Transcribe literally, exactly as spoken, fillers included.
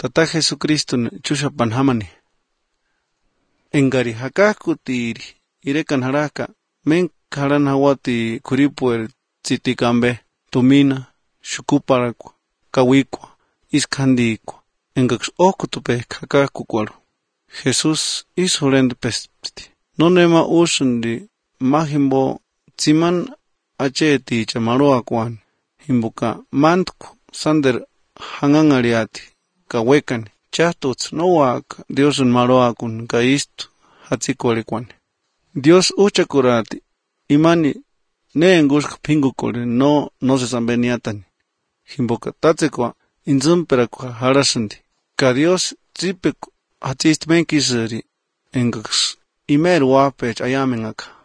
Tata Jesucristo chushapan hamani. Engari hakaku tiri irekan haraka men karan hawati kuripuer tsitikambe tumina shukuparakwa kawikwa iskandikwa engaks okutupe hakaku kwalo. Jesús hizo rende pesti. No nema usundi mahimbo tsiman acheti chamaroa kwan himbuka mantku sander hangangariati kawekani chatuts no waka Diosun maroa kun kaistu hatsikwale kwan. Dios uchakurati imani ne engushk pingukole no no se sambeniatani himbuka tatsekwa inzumperakwa harasandi ka Dios tsipek hatist menkiseri engaks imer wapech ayamengaka